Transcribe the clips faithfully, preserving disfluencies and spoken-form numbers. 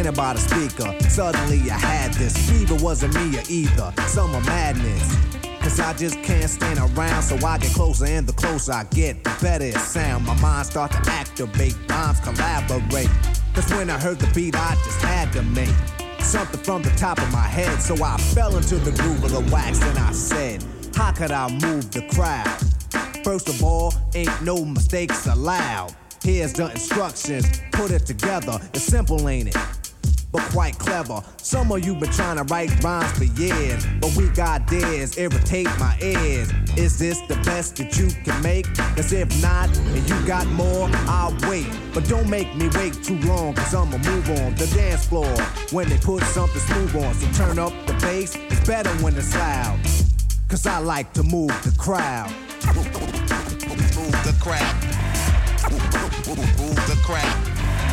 standing by the speaker. Suddenly I had this fever, wasn't me or either. Summer madness. Cause I just can't stand around, so I get closer, and the closer I get, the better it sound. My mind start to activate, rhymes collaborate. Cause when I heard the beat, I just had to make something from the top of my head. So I fell into the groove of the wax, and I said, how could I move the crowd? First of all, ain't no mistakes allowed. Here's the instructions, put it together. It's simple, ain't it? But quite clever. Some of you been trying to write rhymes for years, but we got dares, irritate my ears. Is this the best that you can make? Cause if not, and you got more, I'll wait. But don't make me wait too long, cause I'ma move on the dance floor when they put something smooth on. So turn up the bass, it's better when it's loud. Cause I like to move the crowd. Move the crowd. Move the crowd.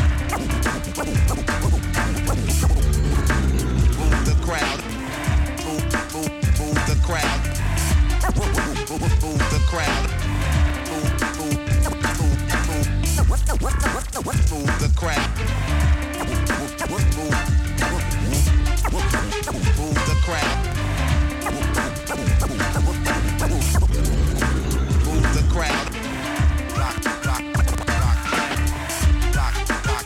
Move the crowd. Move, move, move the crowd. Move, move, move the crowd. Move, move, move, move, move the crowd. Move, move, move the crowd. Move the crowd. Rock, rock, rock, rock, rock,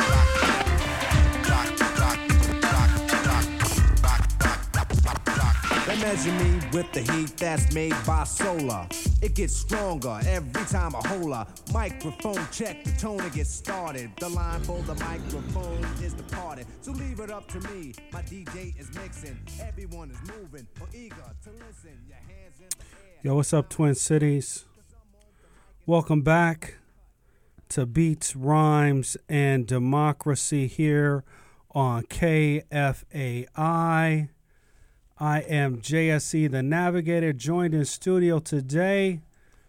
They measure me with the heat that's made by solar. It gets stronger every time I hold a microphone check. The tone to get started. The line for the microphone is departed. So leave it up to me. My D J is mixing. Everyone is moving or eager to listen. Your hands in the air. Yo, what's up, Twin Cities? Welcome back to Beats, Rhymes, and Democracy here on K F A I. I am J S E the Navigator, joined in studio today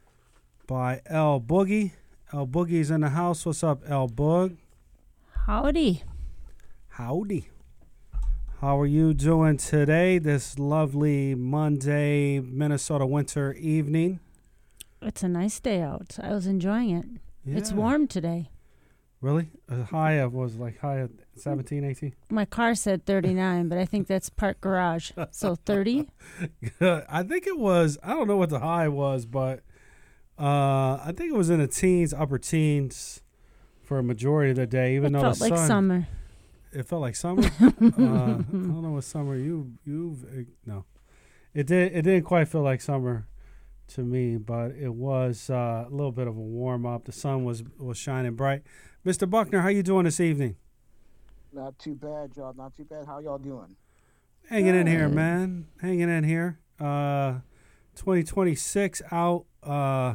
by L Boogie. L Boogie's in the house. What's up, L Boog? Howdy. Howdy. How are you doing today, this lovely Monday, Minnesota winter evening? It's a nice day out. I was enjoying it. Yeah. It's warm today. Really? A high of was like high of seventeen, eighteen? My car said thirty-nine, but I think that's parked garage. So thirty? I think it was, I don't know what the high was, but uh, I think it was in the teens, upper teens for a majority of the day, even it though felt the like sun. summer. It felt like summer? uh, I don't know what summer you, you've, uh, no. It, did, it didn't quite feel like summer to me, but it was uh, a little bit of a warm up. The sun was, was shining bright. Mister Buckner, how you doing this evening? Not too bad, y'all. Not too bad. How y'all doing? Hanging in here, man. Hanging in here. Uh, twenty twenty-six out. Uh,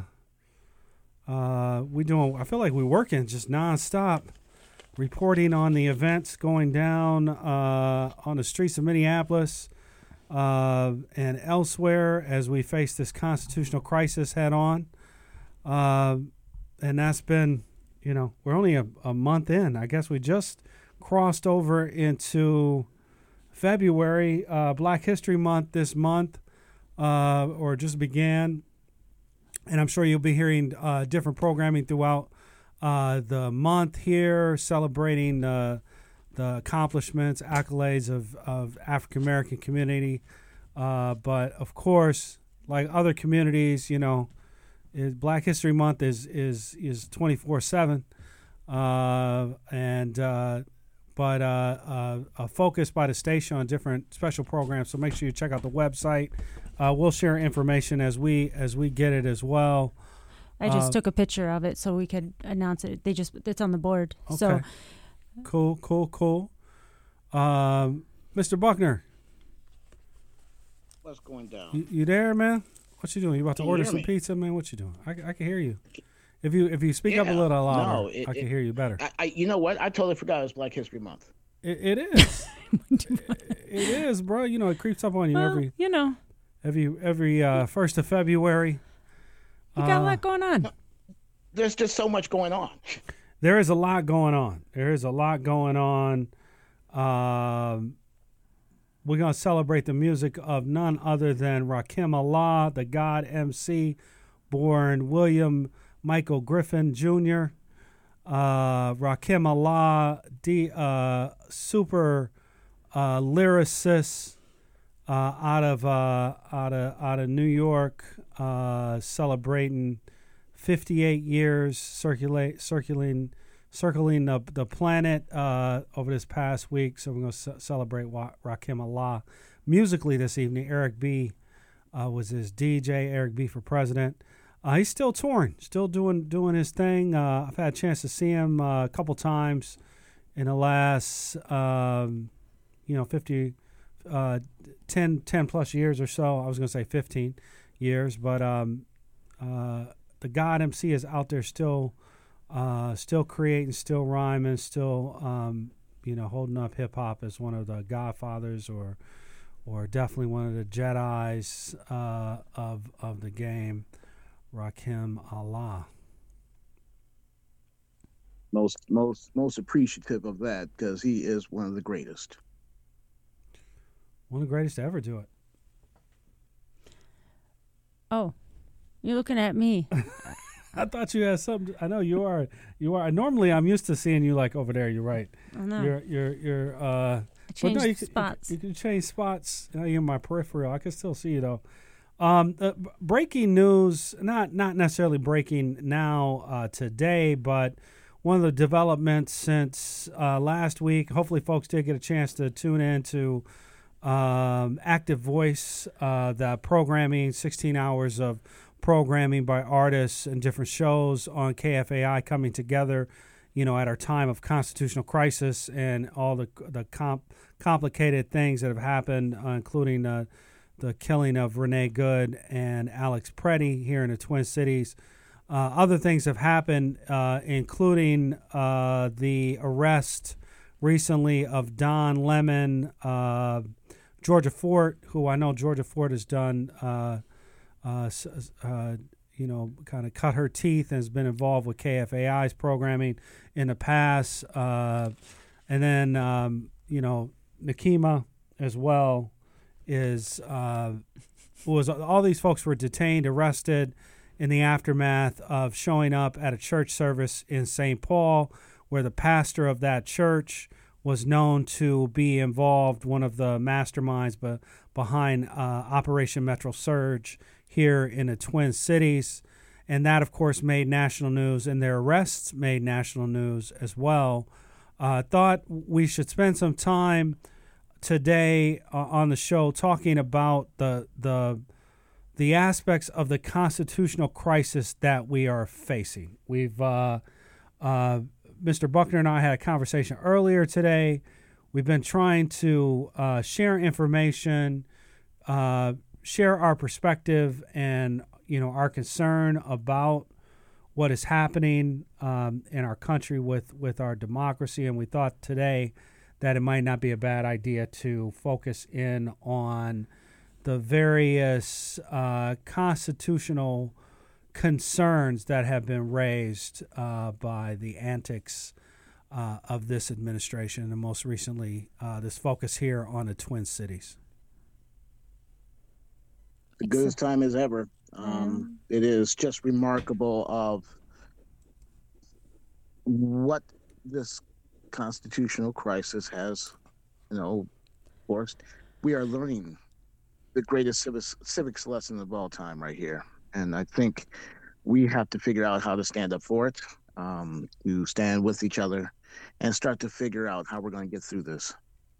uh, we doing. I feel like we're working just nonstop, reporting on the events going down uh, on the streets of Minneapolis uh, and elsewhere as we face this constitutional crisis head on. Uh, and that's been. You know, we're only a, a month in. I guess we just crossed over into February, uh, Black History Month this month, uh, or just began. And I'm sure you'll be hearing uh, different programming throughout uh, the month here, celebrating uh, the accomplishments, accolades of, of African-American community. Uh, but, of course, like other communities, you know, Is Black History Month is is is twenty-four seven, uh, and uh, but uh, uh, a focus by the station on different special programs. So make sure you check out the website. Uh, we'll share information as we as we get it as well. I just uh, took a picture of it so we could announce it. They just it's on the board. Okay. So Cool, cool, cool. Um, Mister Buckner, What's going down? you, you there, man? What you doing? You about to Can you order hear some me? pizza, man? What you doing? I, I can hear you. If you if you speak up a Yeah, little louder, no, it- I can it- hear you better. I, I, you know what? I totally forgot it was Black History Month. It, it is. It is, bro. You know, it creeps up on you well, every you know, every every uh, first of February. you got a Uh, lot going on. There's just so much going on. There is a lot going on. There is a lot going on. Um, we're gonna celebrate the music of none other than Rakim Allah, the God M C, born William Michael Griffin Junior uh, Rakim Allah, D, uh, super uh, lyricist uh, out of uh, out of out of New York, uh, celebrating fifty-eight years circulate circulating circling the the planet uh, over this past week. So we're going to c- celebrate Wa- Rakim Allah musically this evening. Eric B. Uh, was his D J. Eric B. for president. Uh, he's still touring, still doing doing his thing. Uh, I've had a chance to see him uh, a couple times in the last, um, you know, fifty, uh, ten, ten plus years or so. I was going to say fifteen years, but um, uh, the God M C is out there still, uh, still creating, still rhyming, still, um, you know, holding up hip hop as one of the godfathers or. or definitely one of the Jedis uh, of of the game, Rakim Allah. Most most most appreciative of that because he is one of the greatest. One of the greatest to ever do it. Oh, you're looking at me. I thought you had something. I know you are. You are. Normally, I'm used to seeing you like over there. You're right. I know. You're you're you're. Uh, I changed no, you spots. Can, you, can change spots. You know, you're in my peripheral. I can still see you though. Um, uh, b- breaking news. Not not necessarily breaking now uh, today, but one of the developments since uh, last week. Hopefully, folks did get a chance to tune in to um, Active Voice, uh, the programming, sixteen hours of programming by artists and different shows on K F A I coming together, you know, at our time of constitutional crisis and all the the comp, complicated things that have happened, uh, including uh, the killing of Renee Good and Alex Preddy here in the Twin Cities. Uh, other things have happened, uh, including uh, the arrest recently of Don Lemon, uh, Georgia Fort, who I know Georgia Fort has done uh, Uh, uh, you know, kind of cut her teeth and has been involved with K F A I's programming in the past. Uh, and then, um, you know, Nakima as well is, uh, was all these folks were detained, arrested in the aftermath of showing up at a church service in Saint Paul, where the pastor of that church was known to be involved, one of the masterminds but behind uh, Operation Metro Surge here in the Twin Cities. And that, of course, made national news, and their arrests made national news as well. I uh, thought we should spend some time today uh, on the show talking about the the the aspects of the constitutional crisis that we are facing. We've uh, uh, Mister Buckner and I had a conversation earlier today. We've been trying to uh, share information, uh, share our perspective, and you know our concern about what is happening um, in our country with, with our democracy. And we thought today that it might not be a bad idea to focus in on the various uh, constitutional concerns that have been raised uh, by the antics uh, of this administration, and most recently uh, this focus here on the Twin Cities. The goodest time as ever. Um, it is just remarkable of what this constitutional crisis has, you know, forced. We are learning the greatest civics, civics lesson of all time right here. And I think we have to figure out how to stand up for it, um, to stand with each other and start to figure out how we're going to get through this.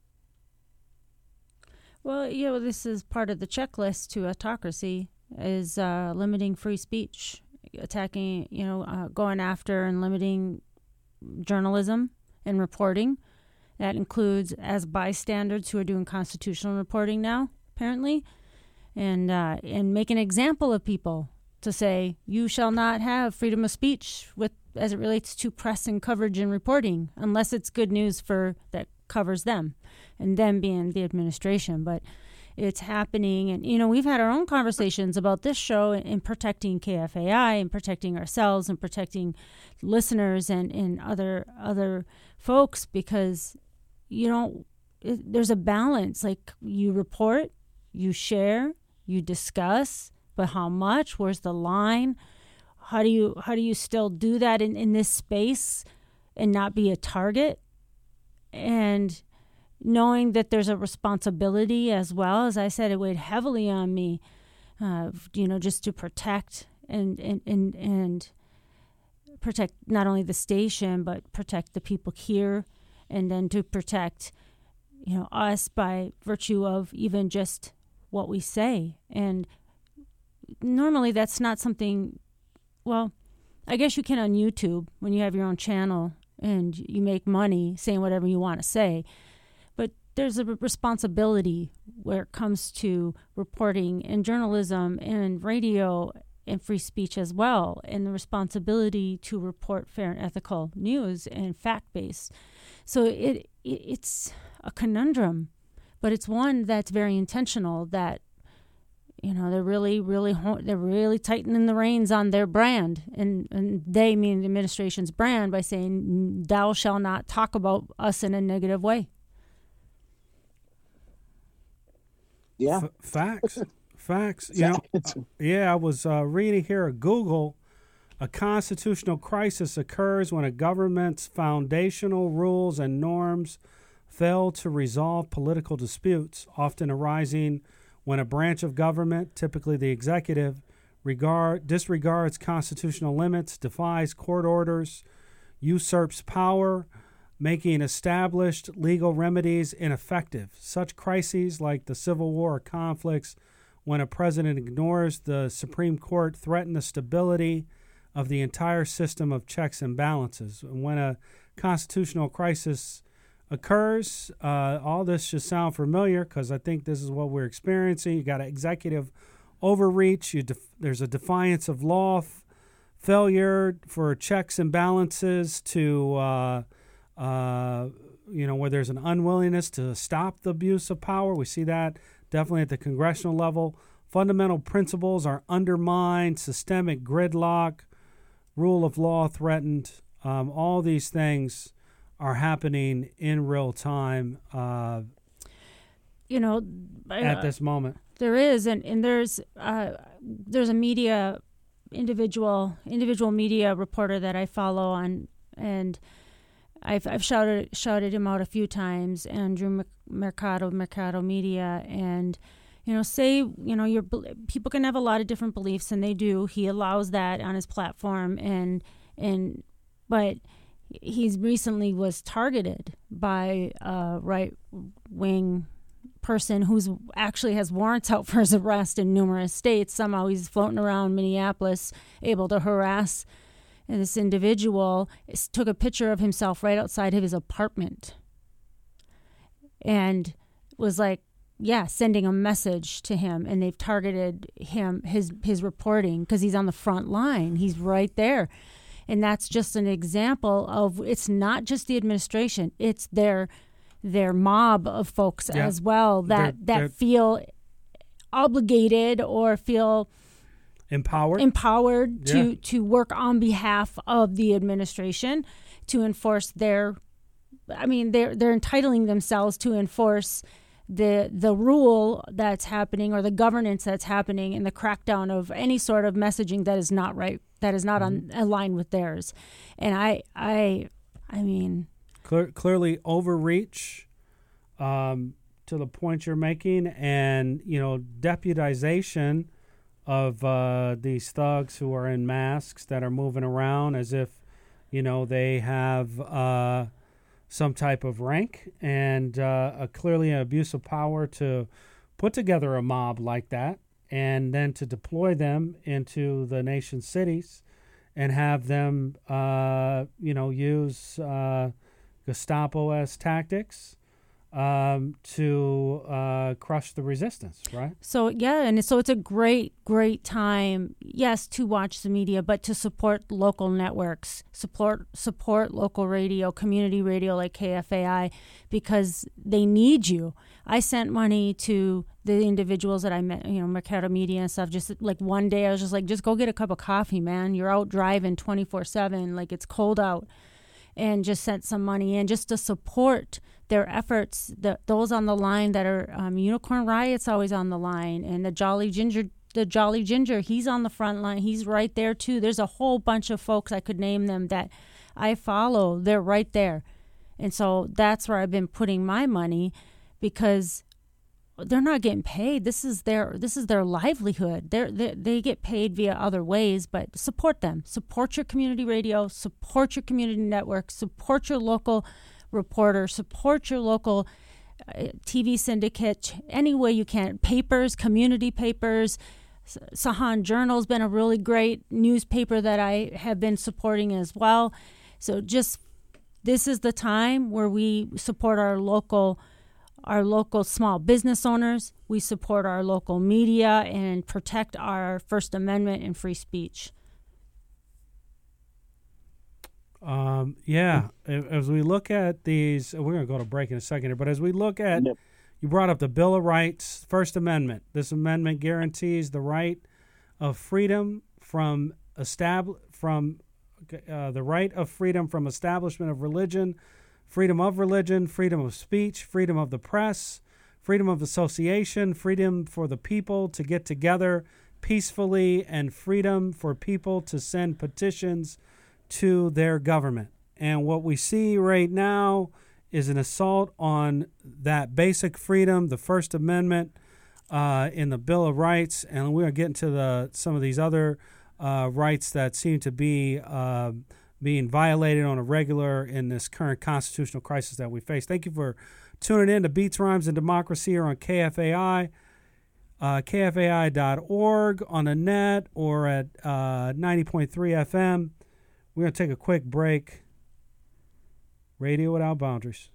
Well, you know, this is part of the checklist to autocracy, is uh, limiting free speech, attacking, you know, uh, going after and limiting journalism and reporting. That includes as bystanders who are doing constitutional reporting now, apparently, and uh, and make an example of people to say you shall not have freedom of speech with as it relates to press and coverage and reporting unless it's good news for that covers them, and them being the administration. But it's happening, and you know we've had our own conversations about this show and protecting K F A I and protecting ourselves and protecting listeners and, and other other folks, because you know it, there's a balance. Like, you report, you share, you discuss, but how much? Where's the line? How do you how do you still do that in, in this space and not be a target, and knowing that there's a responsibility as well. As I said, it weighed heavily on me, uh, you know, just to protect and, and, and, and protect not only the station, but protect the people here, and then to protect, you know, us by virtue of even just what we say. And normally that's not something, well, I guess you can on YouTube when you have your own channel and you make money saying whatever you want to say. But there's a responsibility where it comes to reporting and journalism and radio and free speech as well, and the responsibility to report fair and ethical news and fact-based. So it, it it's a conundrum, but it's one that's very intentional, that, you know, they're really, really, they're really tightening the reins on their brand, and, and they mean the administration's brand, by saying, thou shall not talk about us in a negative way. Yeah. F- facts. Facts. You know, uh, yeah, I was uh, reading here at Google, a constitutional crisis occurs when a government's foundational rules and norms fail to resolve political disputes, often arising when a branch of government, typically the executive, regard disregards constitutional limits, defies court orders, usurps power, making established legal remedies ineffective. Such crises, like the Civil War or conflicts, when a president ignores the Supreme Court, threaten the stability of the entire system of checks and balances. And when a constitutional crisis occurs, uh, all this should sound familiar, because I think this is what we're experiencing. You got an executive overreach. You def- there's a defiance of law, f- failure for checks and balances to, uh, uh, you know, where there's an unwillingness to stop the abuse of power. We see that definitely at the congressional level. Fundamental principles are undermined, systemic gridlock, rule of law threatened. Um, all these things are happening in real time uh, you know, at this moment. There is, and, and there's uh, there's a media individual individual media reporter that I follow on, and I've I've shouted shouted him out a few times, Andrew Mercado, Mercado Media, and you know, say you know, your people can have a lot of different beliefs, and they do. He allows that on his platform, and and but he's recently was targeted by a right wing person who's actually has warrants out for his arrest in numerous states. Somehow he's floating around Minneapolis, able to harass this individual. Took a picture of himself right outside of his apartment and was like, yeah, sending a message to him. And they've targeted him, his his reporting, because he's on the front line. He's right there. And that's just an example of, it's not just the administration, it's their their mob of folks yeah. as well that, they're, that they're feel obligated or feel empowered empowered to, yeah. to work on behalf of the administration to enforce their, I mean, they're, they're entitling themselves to enforce the the rule that's happening or the governance that's happening in the crackdown of any sort of messaging that is not right, that is not mm-hmm. on, aligned with theirs. And I, I, I mean... Clear, clearly overreach um, to the point you're making, and, you know, deputization of uh, these thugs who are in masks that are moving around as if, you know, they have uh, some type of rank, and uh, a clearly an abuse of power to put together a mob like that and then to deploy them into the nation's cities and have them, uh, you know, use... Uh, Gestapo as tactics um, to uh, crush the resistance, right? So, yeah, and so it's a great, great time, yes, to watch the media, but to support local networks, support support local radio, community radio like K F A I, because they need you. I sent money to the individuals that I met, you know, Mercado Media and stuff, just like one day I was just like, just go get a cup of coffee, man. You're out driving twenty-four seven, like it's cold out. And just sent some money in just to support their efforts. The, those on the line that are um, Unicorn Riot's always on the line, and the Jolly Ginger, the Jolly Ginger, he's on the front line. He's right there too. There's a whole bunch of folks, I could name them, that I follow, they're right there. And so that's where I've been putting my money, because they're not getting paid. This is their this is their livelihood. They're, they they get paid via other ways, but support them. Support your community radio. Support your community network. Support your local reporter. Support your local uh, T V syndicate any way you can. Papers, community papers. Sahan Journal's been a really great newspaper that I have been supporting as well. So just this is the time where we support our local our local small business owners. We support our local media and protect our First Amendment and free speech. Um, yeah, as we look at these, we're going to go to break in a second here, but as we look at, yep. You brought up the Bill of Rights, First Amendment. This amendment guarantees the right of freedom from estab- from uh, the right of freedom from establishment of religion, freedom of religion, freedom of speech, freedom of the press, freedom of association, freedom for the people to get together peacefully, and freedom for people to send petitions to their government. And what we see right now is an assault on that basic freedom, the First Amendment uh, in the Bill of Rights. And we're getting to the some of these other uh, rights that seem to be uh, being violated on a regular in this current constitutional crisis that we face. Thank you for tuning in to Beats, Rhymes, and Democracy here on K F A I, uh, K F A I dot org on the net, or at uh, ninety point three F M. We're going to take a quick break. Radio Without Boundaries.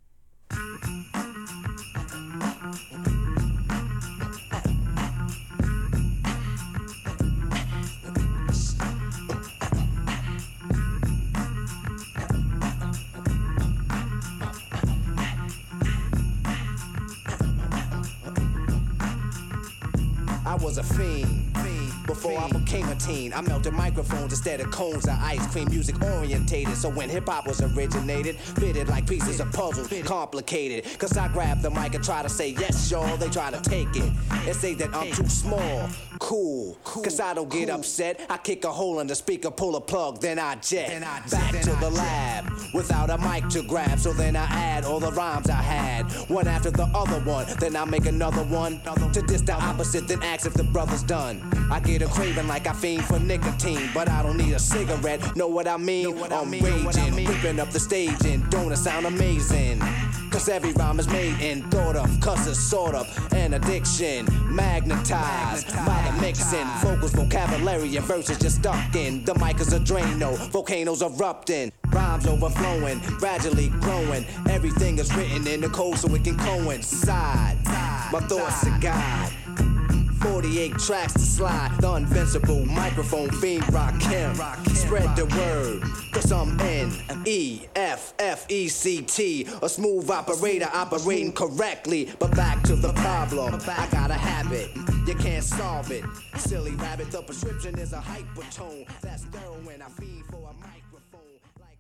I was a fiend, fiend before I became a teen. I melted microphones instead of cones of ice cream. Music orientated, so when hip-hop was originated, fitted like pieces of puzzles, complicated. Cause I grab the mic and try to say yes, y'all. They try to take it and say that I'm too small. Cool, cause I don't get upset. I kick a hole in the speaker, pull a plug, then I jet then I back then to I the jet. lab without a mic to grab. So then I add all the rhymes I had, one after the other one. Then I make another one to diss the opposite, then ask if the brother's done. I get a craving like I fiend for nicotine, but I don't need a cigarette. Know what I mean? What I'm I mean, raging, I mean. Ripping up the stage, and don't it sound amazing? Cause every rhyme is made and thought of, cause it's sort of an addiction, magnetized, magnetized by the mixing. Vocals, vocabulary, and verses just stuck in. The mic is a Drano, volcanoes erupting, rhymes overflowing, gradually growing. Everything is written in the code so it can coincide. My thoughts are God. forty-eight tracks to slide, the invincible microphone fiend Rakim. Spread the word, cause I'm N E F F E C T, a smooth operator operating correctly. But back to the problem, I got a habit, you can't solve it. Silly rabbit, the prescription is a hypertone. That's heroin, I feed for a microphone like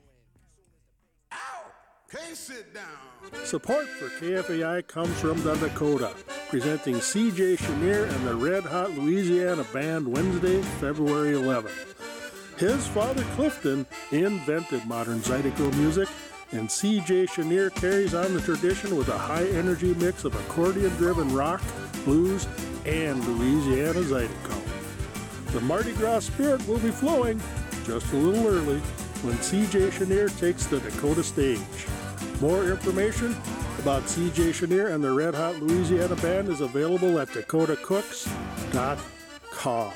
heroin. Ow! Can't sit down. Support for K F A I comes from the Dakota, presenting C J Chenier and the Red Hot Louisiana Band Wednesday, February eleventh. His father Clifton invented modern Zydeco music, and C J Chenier carries on the tradition with a high-energy mix of accordion-driven rock, blues, and Louisiana Zydeco. The Mardi Gras spirit will be flowing just a little early when C J Chenier takes the Dakota stage. More information about C J Chenier and the Red Hot Louisiana Band is available at dakota cooks dot com.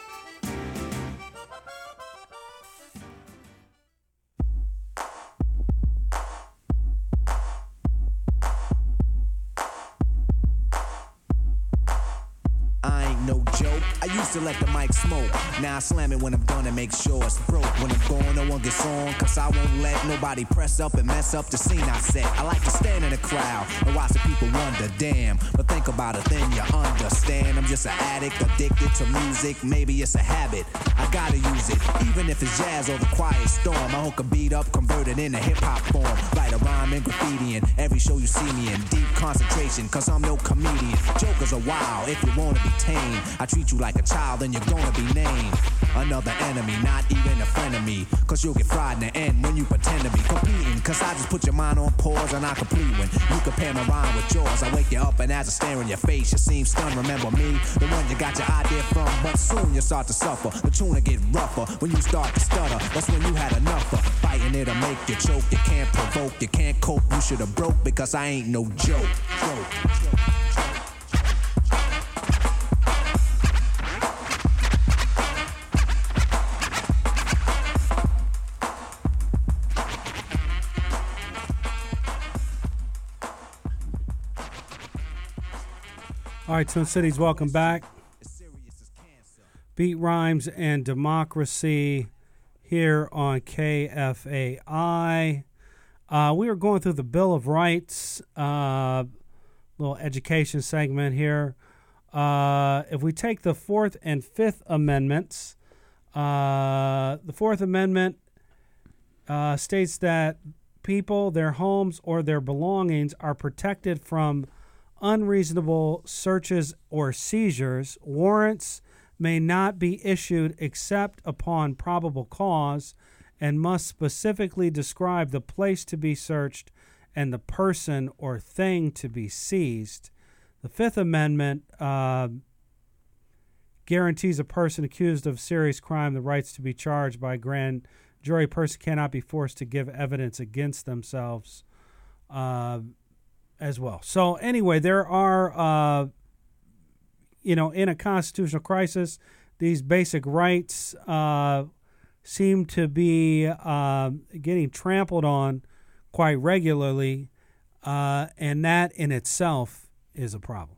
I used to let the mic smoke. Now I slam it when I'm done and make sure it's broke. When I'm gone, no one gets on, cause I won't let nobody press up and mess up the scene I set. I like to stand in the crowd and watch the people wonder, damn. But think about it, then you understand. I'm just an addict, addicted to music. Maybe it's a habit, I gotta use it. Even if it's jazz or the quiet storm, I hook a beat up, convert it into hip-hop form. Write a rhyme and graffiti in every show you see me in. Deep concentration, cause I'm no comedian. Jokers are wild, if you wanna be tame, I treat you like a child, then you're gonna be named. another enemy, not even a friend of me. Cause you'll get fried in the end when you pretend to be competing. Cause I just put your mind on pause and I complete when you compare my rhyme with yours. I wake you up and as I stare in your face, you seem stunned. Remember me, the one you got your idea from. But soon you start to suffer, the tune will get rougher when you start to stutter. That's when you had enough of fighting it'll make you choke. You can't provoke, you can't cope, you should have broke because I ain't no joke. joke. All right, Twin Cities, welcome back. Beat Rhymes and Democracy here on K F A I. Uh, we are going through the Bill of Rights, uh, little education segment here. Uh, if we take the Fourth and Fifth Amendments, uh, the Fourth Amendment uh, states that people, their homes, or their belongings are protected from unreasonable searches or seizures. Warrants may not be issued except upon probable cause and must specifically describe the place to be searched and the person or thing to be seized. The Fifth Amendment uh, guarantees a person accused of serious crime the rights to be charged by a grand jury. A person cannot be forced to give evidence against themselves uh, as well. So anyway, there are, uh, you know, in a constitutional crisis, these basic rights uh, seem to be uh, getting trampled on quite regularly, uh, and that in itself is a problem.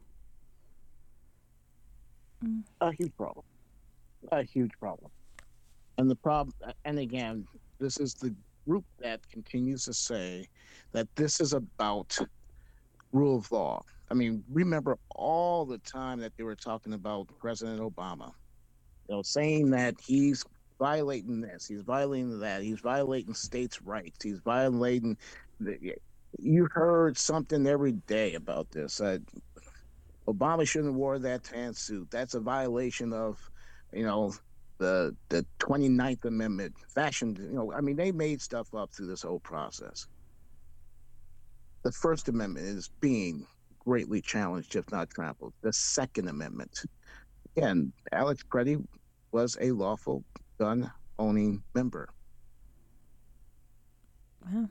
A huge problem. A huge problem. And the problem, and again, this is the group that continues to say that this is about rule of law. I mean, remember all the time that they were talking about President Obama, you know, saying that he's violating this, he's violating that, he's violating states' rights, he's violating. The, you heard something every day about this. Uh, Obama shouldn't have wore that tan suit. That's a violation of, you know, the the twenty-ninth Amendment. Fashion, you know, I mean, they made stuff up through this whole process. The First Amendment is being greatly challenged, if not trampled. The Second Amendment, again, Alex Preddy was a lawful gun-owning member. Wow.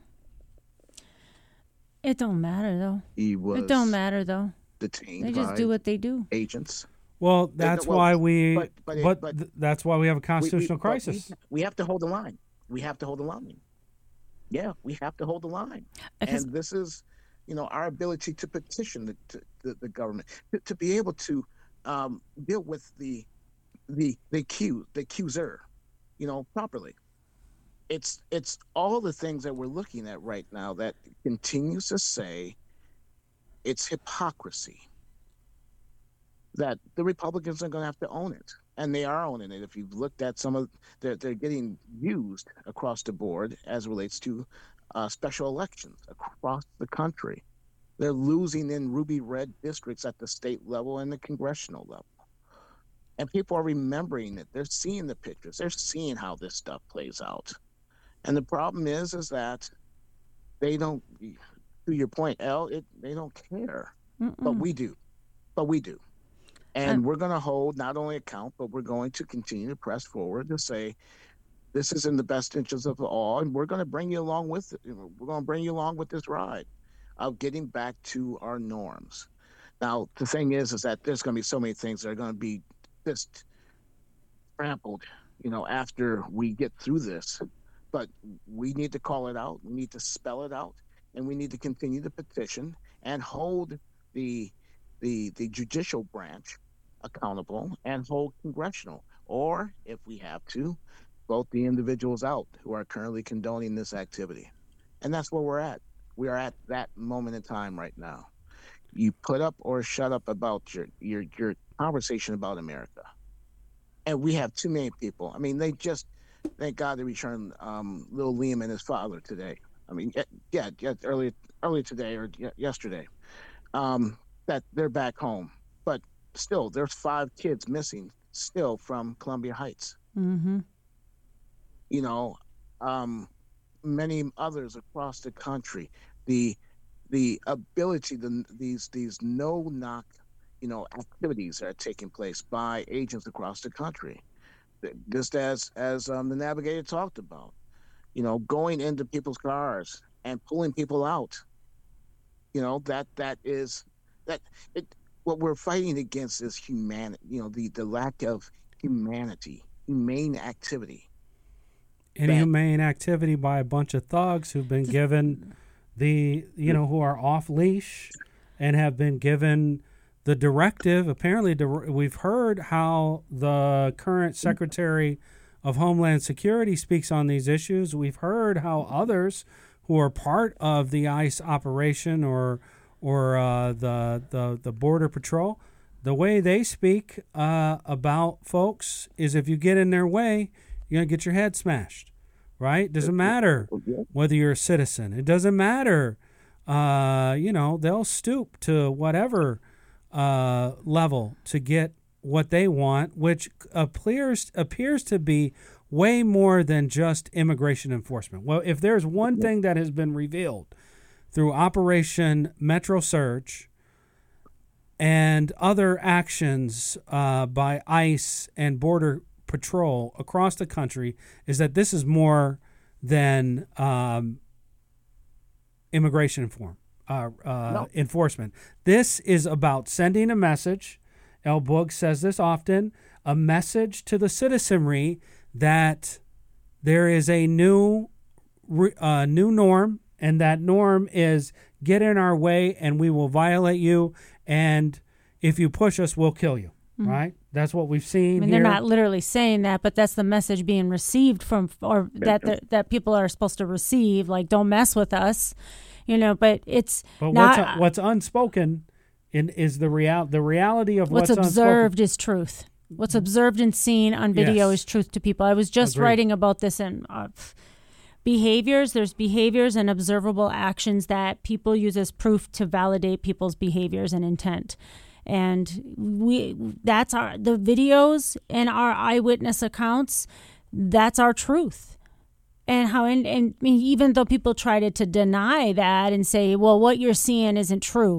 It don't matter though. He was. It don't matter though. Detained. They just by do what they do. Agents. Well, that's well, why we. But, but, it, but, but th- that's why we have a constitutional we, we, crisis. We, we have to hold the line. We have to hold the line. Yeah, we have to hold the line. Because, and this is, you know, our ability to petition the to, the, the government to, to be able to um, deal with the the the accused, the accuser, you know, properly. It's it's all the things that we're looking at right now that continues to say it's hypocrisy. That the Republicans are going to have to own it, and they are owning it. If you've looked at some of, they're they're getting used across the board as relates to uh, special elections across the country. They're losing in ruby red districts at the state level and the congressional level, and people are remembering it. They're seeing the pictures. They're seeing how this stuff plays out, and the problem is, is that they don't. To your point, Elle, it they don't care, Mm-mm. but we do, but we do. And we're going to hold not only account, but we're going to continue to press forward to say this is in the best interest of all, and we're going to bring you along with it. We're going to bring you along with this ride of getting back to our norms. Now, the thing is, is that there's going to be so many things that are going to be just trampled, you know, after we get through this. But we need to call it out. We need to spell it out, and we need to continue to petition and hold the the the judicial branch accountable and hold congressional, or if we have to, vote the individuals out who are currently condoning this activity. And that's where we're at. We are at that moment in time right now. You put up or shut up about your your your conversation about America. And we have too many people. I mean, they just, thank God they returned um, Lil Liam and his father today. I mean, yeah, yeah earlier, earlier today or yesterday, um, that they're back home. But still, there's five kids missing still from Columbia Heights. Mm-hmm. You know, um, many others across the country. The the ability, the, these these no knock, you know, activities that are taking place by agents across the country, just as as um, the navigator talked about. You know, going into people's cars and pulling people out. You know, that that is that it. What we're fighting against is humanity. You know, the the lack of humanity, humane activity. Inhumane activity by a bunch of thugs who've been given the, you know, who are off leash and have been given the directive. Apparently, we've heard how the current Secretary of Homeland Security speaks on these issues. We've heard how others who are part of the ICE operation or or uh, the, the the Border Patrol, the way they speak uh, about folks is if you get in their way, you're going to get your head smashed, right? Doesn't matter whether you're a citizen. It doesn't matter. Uh, you know, they'll stoop to whatever uh, level to get what they want, which appears appears to be way more than just immigration enforcement. Well, if there's one thing that has been revealed through Operation Metro Surge and other actions uh, by ICE and Border Patrol across the country, is that this is more than um, immigration inform, uh, uh, no. enforcement. This is about sending a message. El Boog says this often, a message to the citizenry that there is a new uh, new norm, and that norm is get in our way and we will violate you, and if you push us, we'll kill you, mm-hmm. right? That's what we've seen. I mean, here. They're not literally saying that, but that's the message being received from, or that the, that people are supposed to receive, like, don't mess with us, you know, but it's but not... What's, what's unspoken in, is the, real, the reality of what's, what's observed unspoken. is truth. What's observed and seen on video yes. is truth to people. I was just Agreed. writing about this in uh, behaviors. There's behaviors and observable actions that people use as proof to validate people's behaviors and intent. And we that's our the videos and our eyewitness accounts, that's our truth. And how and, and I mean, even though people try to, to deny that and say, well, what you're seeing isn't true.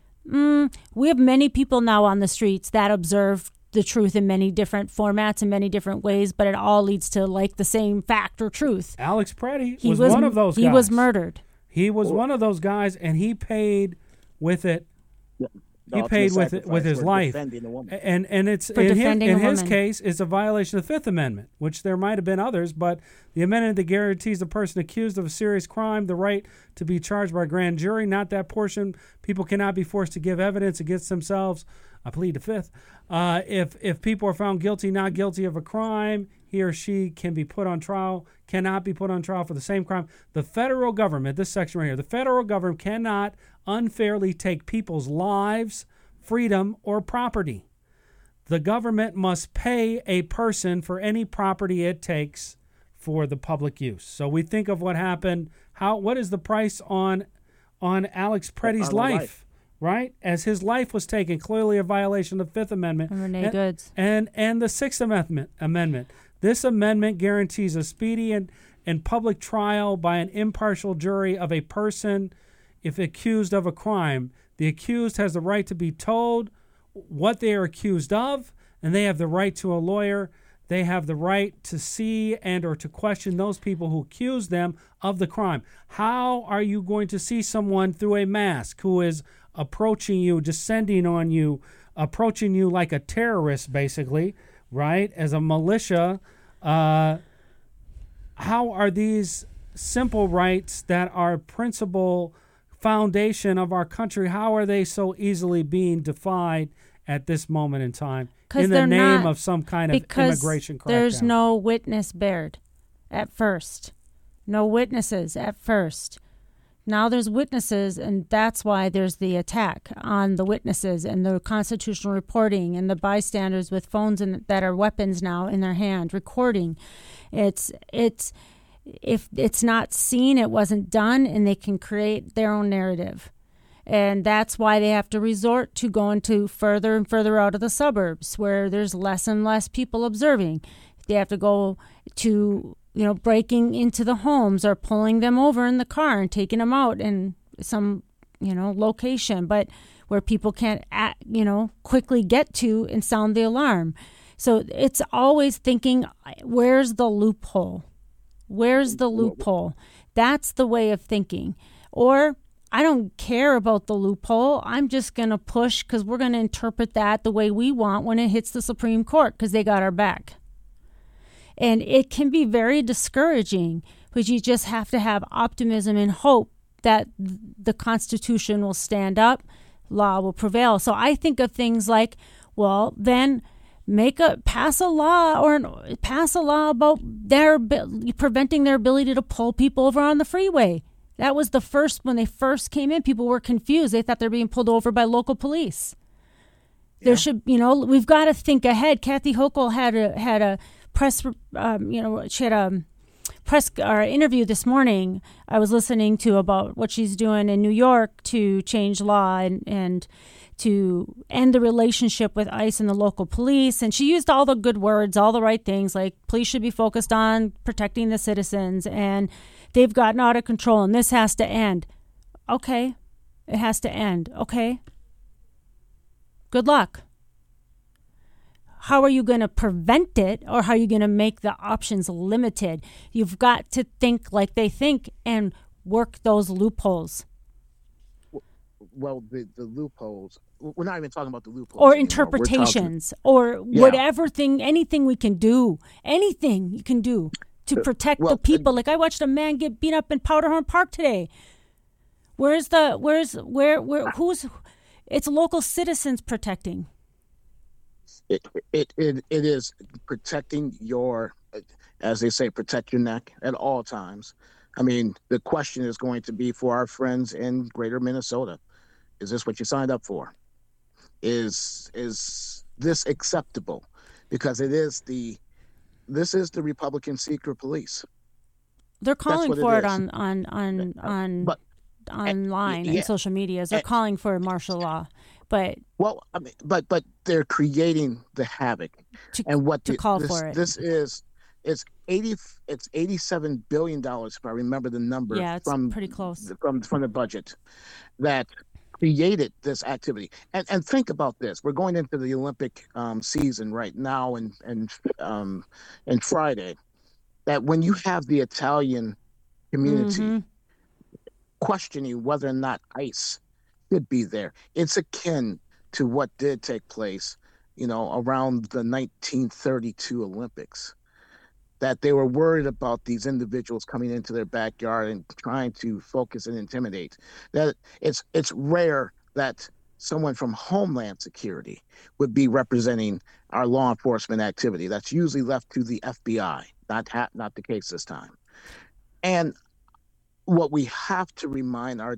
Mm, we have many people now on the streets that observe the truth in many different formats in many different ways, but it all leads to like the same fact or truth. Alex Preddy he was, was one of those guys. He was murdered. He was one of those guys, and he paid with it. Yeah. He paid with it with his life, and and it's for in, his, defending in a his woman. case, it's a violation of the Fifth Amendment, which there might have been others, but the amendment that guarantees the person accused of a serious crime the right to be charged by a grand jury. Not that portion. People cannot be forced to give evidence against themselves. I plead the Fifth. Uh, if if people are found guilty, not guilty of a crime, he or she can be put on trial, cannot be put on trial for the same crime. The federal government, this section right here, the federal government cannot unfairly take people's lives, freedom, or property. The government must pay a person for any property it takes for the public use. So we think of what happened. How what is the price on on Alex Preddy's life, life, right? As his life was taken, clearly a violation of the Fifth Amendment. And Renee and, Goods. And and the Sixth Amendment. Amendment. This amendment guarantees a speedy and, and public trial by an impartial jury of a person if accused of a crime. The accused has the right to be told what they are accused of, and they have the right to a lawyer. They have the right to see and or to question those people who accuse them of the crime. How are you going to see someone through a mask who is approaching you, descending on you, approaching you like a terrorist, basically, right, as a militia? Uh, how are these simple rights that are principal foundation of our country, how are they so easily being defied at this moment in time in the name of some kind of immigration crackdown? There's no witness bared at first. No witnesses at first. Now there's witnesses, and that's why there's the attack on the witnesses and the constitutional reporting and the bystanders with phones in, that are weapons now in their hand, recording. It's it's if it's not seen, it wasn't done, and they can create their own narrative. And that's why they have to resort to going to further and further out of the suburbs where there's less and less people observing. They have to go to, you know, breaking into the homes or pulling them over in the car and taking them out in some, you know, location, but where people can't, act, you know, quickly get to and sound the alarm. So it's always thinking, where's the loophole? Where's the loophole? That's the way of thinking. Or I don't care about the loophole. I'm just going to push because we're going to interpret that the way we want when it hits the Supreme Court because they got our back. And it can be very discouraging, but you just have to have optimism and hope that the Constitution will stand up, law will prevail. So I think of things like, well, then make a pass a law or an, pass a law about their preventing their ability to pull people over on the freeway. That was the first, when they first came in, people were confused. They thought they were being pulled over by local police. Yeah. There should, you know, we've got to think ahead. Kathy Hochul had a had a press, um, you know, she had a press or interview this morning. I was listening to about what she's doing in New York to change law and and to end the relationship with ICE and the local police. And she used all the good words, all the right things, like police should be focused on protecting the citizens and they've gotten out of control and this has to end. Okay, it has to end. Okay. Good luck. How are you going to prevent it, or how are you going to make the options limited? You've got to think like they think and work those loopholes. Well, the, the loopholes, we're not even talking about the loopholes. Or anymore. interpretations, or Yeah. whatever thing, anything we can do, anything you can do to protect Well, the people. Like I watched a man get beat up in Powderhorn Park today. Where's the, where's, where, where, who's, it's local citizens protecting. It, it it it is protecting your, as they say, protect your neck at all times. I mean, the question is going to be for our friends in Greater Minnesota: is this what you signed up for? Is is this acceptable? Because it is the this is the Republican secret police. They're calling what it for it, is. on on on on But online yeah. and social medias. They're And- calling for martial law, but well, I mean, but but they're creating the havoc, to and what to the, call this, for it. this is. It's eighty. It's eighty-seven billion dollars, if I remember the number. Yeah, it's from pretty close. from from the budget that created this activity. And and think about this: we're going into the Olympic um, season right now, and and um, and Friday. That when you have the Italian community Mhm. questioning whether or not ICE should be there, it's akin to what did take place, you know, around the nineteen thirty-two Olympics. That they were worried about these individuals coming into their backyard and trying to focus and intimidate. That it's it's rare that someone from Homeland Security would be representing our law enforcement activity. That's usually left to the F B I. Not ha- not the case this time. And what we have to remind our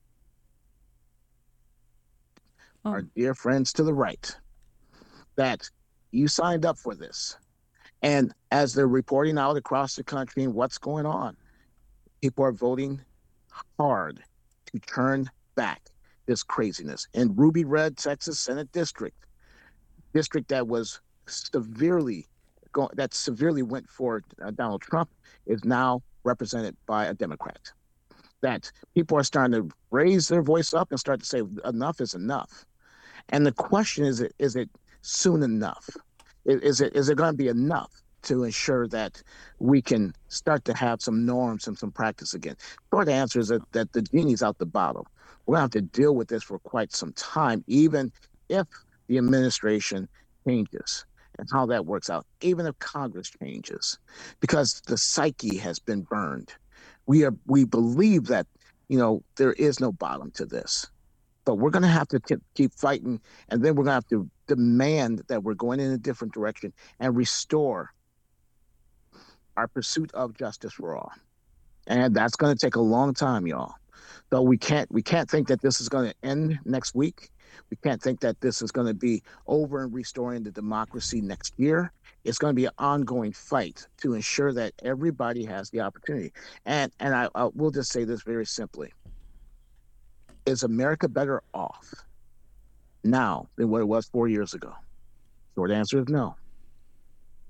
Oh. our dear friends to the right that you signed up for this. And as they're reporting out across the country and what's going on, people are voting hard to turn back this craziness. In Ruby Red, Texas Senate District, district that was severely go- that severely went for uh, Donald Trump, is now represented by a Democrat. That people are starting to raise their voice up and start to say enough is enough. And the question is, is it soon enough? Is it is it going to be enough to ensure that we can start to have some norms and some practice again? Short answer is that, that the genie's out the bottle. We're going to have to deal with this for quite some time, even if the administration changes and how that works out, even if Congress changes, because the psyche has been burned. We are we believe that, you know, there is no bottom to this. But we're going to have to keep, keep fighting, and then we're going to have to demand that we're going in a different direction and restore our pursuit of justice for all. And that's going to take a long time, y'all. So we can't we can't think that this is going to end next week. We can't think that this is going to be over and restoring the democracy next year. It's going to be an ongoing fight to ensure that everybody has the opportunity. And and I, I will just say this very simply. Is America better off now than what it was four years ago? Short answer is no.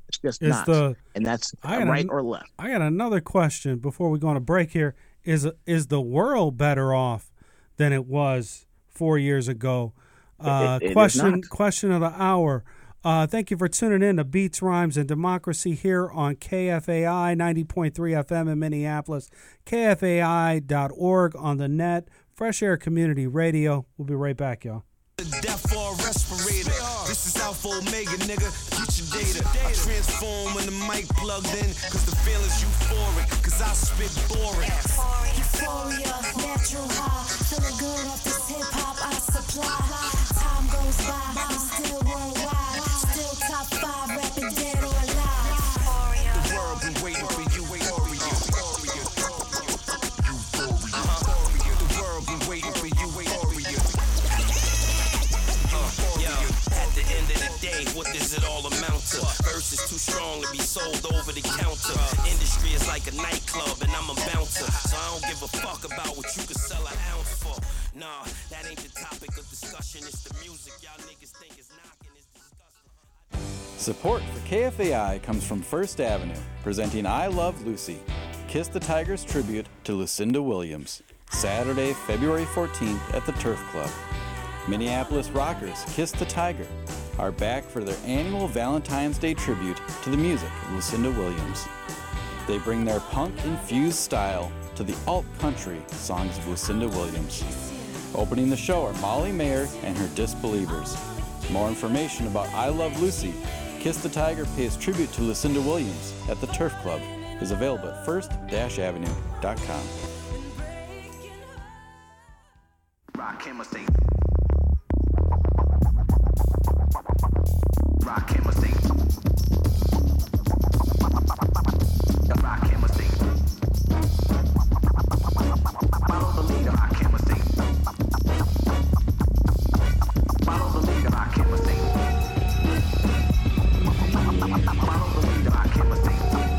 It's just Is not. the And that's I got right an- or left. I got another question before we go on a break here. Is is the world better off than it was four years ago? Uh, It- it is question not. question of the hour. Uh, thank you for tuning in to Beats, Rhymes, and Democracy here on K F A I ninety point three F M in Minneapolis, K F A I dot org on the net, Fresh Air Community Radio. We'll be right back, y'all. Death for a respirator. This is Alpha Omega, nigga. Get your data. I transform when the mic plugged in, cause the feeling's euphoric, cause I spit boring. Euphoria, natural high, feeling good off this hip hop I supply. Time goes by, I'm still worldwide, still top five, rapping dead or alive. The world been waiting for you, Euphoria. Euphoria. The world been waiting for you, Euphoria. Uh, yo, at the end of the day, what does it all amount to? Verse is too strong to be sold over the counter. Industry is like a nightclub and I'm a bouncer, so I don't give a fuck about what you could sell an ounce for. Nah, that ain't the topic of discussion. It's the music y'all niggas think is knocking. It's disgusting. Support for K F A I comes from First Avenue, presenting I Love Lucy, Kiss the Tigers tribute to Lucinda Williams, Saturday, February fourteenth at the Turf Club. Minneapolis rockers Kiss the Tiger are back for their annual Valentine's Day tribute to the music of Lucinda Williams. They bring their punk-infused style to the alt-country songs of Lucinda Williams. Opening the show are Molly Mayer and her Disbelievers. More information about I Love Lucy, Kiss the Tiger pays tribute to Lucinda Williams at the Turf Club is available at first avenue dot com. Rock Hammer State. Rock Hammer State. Rock Hammer State. Follow the leader, Rock Hammer State. Follow the leader, Rock Hammer State. Follow the leader, Rock Hammer State.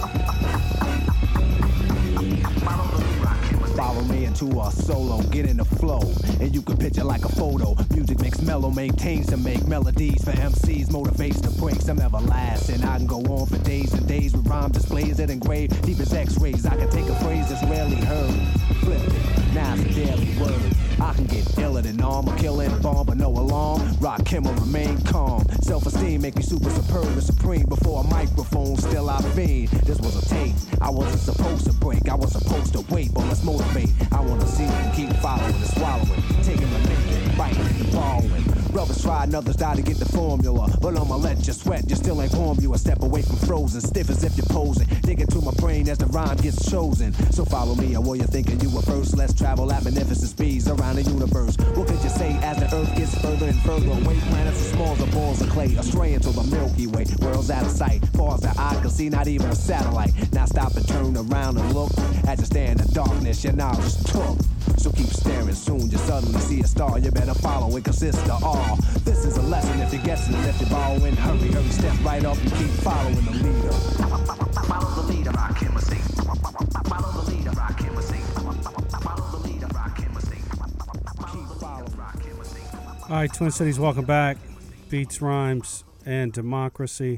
Follow the leader, Rock Hammer State. Follow me into a solo, get in the flow, and you can picture like a photo. Music makes mellow, maintains to make melodies for M Cs, motivates to break some everlasting. I can go on for days and days with rhyme displays that engrave deep as X-rays. I can take a phrase that's rarely heard, flip it, now it's a daily word. I can get iller than armor, killing a bomb, but no alarm. Rock him or remain calm. Self-esteem make me super superb and supreme. Before a microphone, still I fiend. This was a tape. I wasn't supposed to break. I was supposed to wait, but let's motivate. I wanna see and keep following and swallowing, taking the making, biting and borrowing. Brothers try and others die to get the formula, but I'ma let you sweat. You still ain't warm. You a step away from frozen, stiff as if you're posing. Dig into my brain as the rhyme gets chosen. So follow me, or what you're thinking you were first. Let's travel at magnificent speeds around the universe. What could you say as the earth gets further and further away? Planets as small as balls of clay, astray into the Milky Way. World's out of sight, far as the eye can see, not even a satellite. Now stop and turn around and look. As you stare in the darkness, your knowledge took. So keep staring, soon you suddenly see a star. You better follow, it consists of all. This is a lesson if you're guessing, and if you're borrowing, hurry, hurry, step right up and keep following the leader. Follow the leader, Rock Hammer State. Follow the leader, Rock Hammer State. Follow the leader, Rock Hammer State. Keep following. Rock Hammer State. All right, Twin Cities, welcome back. Beats, Rhymes, and Democracy.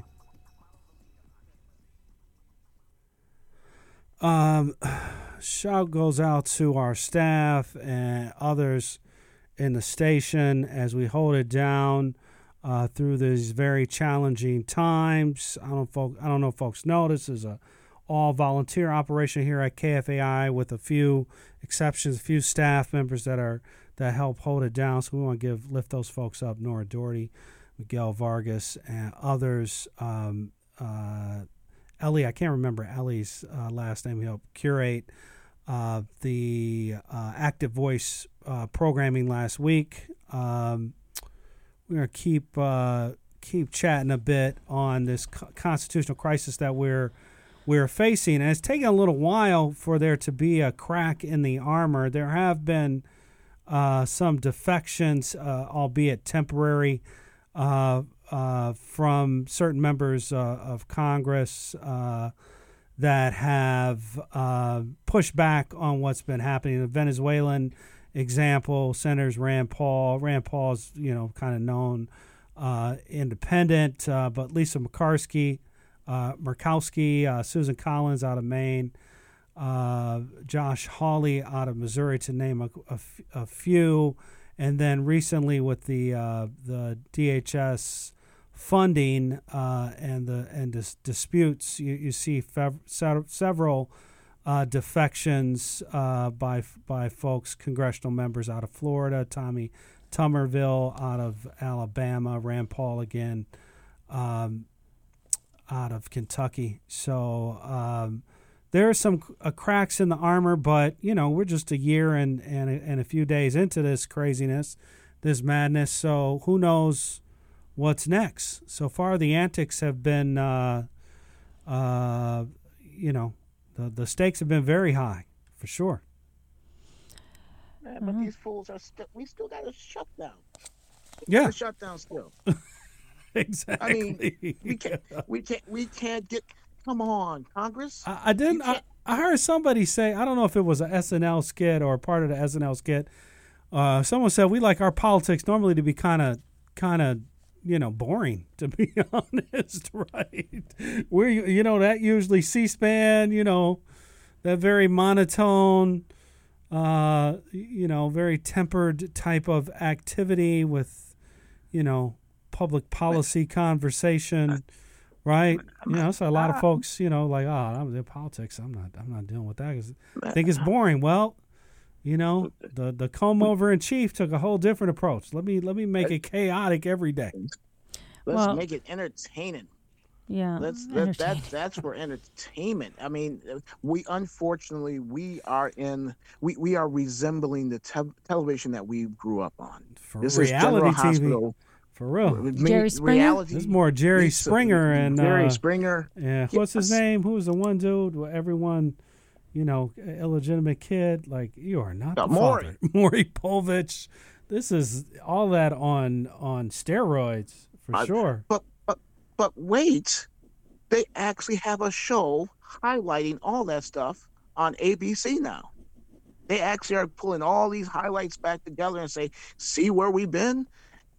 Um, shout goes out to our staff and others in the station as we hold it down uh, through these very challenging times. I don't, folk, I don't know if folks know this is a all volunteer operation here at K F A I with a few exceptions, a few staff members that are that help hold it down. So we want to give lift those folks up: Nora Doherty, Miguel Vargas, and others. Um, uh, Ellie, I can't remember Ellie's uh, last name. He helped curate uh, the uh, Active Voice uh, programming last week. Um, we're gonna keep uh, keep chatting a bit on this co- constitutional crisis that we're we're facing, and it's taken a little while for there to be a crack in the armor. There have been uh, some defections, uh, albeit temporary, uh, uh, from certain members uh, of Congress uh, that have uh, pushed back on what's been happening. The Venezuelan example, Senators Rand Paul. Rand Paul's, you know, kind of known uh, independent, uh, but Lisa McCarsky uh, Murkowski, uh, Susan Collins out of Maine, uh, Josh Hawley out of Missouri, to name a, a, a few. And then recently with the uh, the D H S funding uh, and the and dis- disputes, you, you see fev- several uh, defections uh, by by folks, congressional members out of Florida, Tommy Tuberville out of Alabama, Rand Paul again um, out of Kentucky. So um, there are some uh, cracks in the armor, but you know we're just a year and and and a few days into this craziness, this madness. So who knows what's next? So far, the antics have been, uh, uh, you know, the the stakes have been very high, for sure. Man, but mm-hmm. these fools are still. We still got a shutdown. Yeah, a shutdown still. Exactly. I mean, we can't. We can't. We can't get. Come on, Congress. I, I didn't. I, I heard somebody say. I don't know if it was an S N L skit or part of the S N L skit. Uh, someone said we like our politics normally to be kind of, kind of. you know, boring, to be honest, right? We're, you know, that usually C-SPAN, you know, that very monotone, uh, you know, very tempered type of activity with, you know, public policy conversation, right? You know, so a lot of folks, you know, like, oh, I'm in politics. I'm not, I'm not dealing with that because I think it's boring. Well, you know, the the comb over in chief took a whole different approach. Let me let me make it chaotic every day. Let's well, make it entertaining. Yeah, let's let, that that's for entertainment. I mean, we unfortunately we are in we, we are resembling the te- television that we grew up on. For this reality is T V. Hospital. For real, Jerry Springer. Reality. This is more Jerry Springer and Jerry uh, Springer. Yeah, what's his name? Who was the one dude? Where everyone, you know, illegitimate kid. Like you are not uh, the Maury. father, Maury Povich. This is all that on on steroids for uh, sure. But but but wait, they actually have a show highlighting all that stuff on A B C now. They actually are pulling all these highlights back together and say, "See where we've been."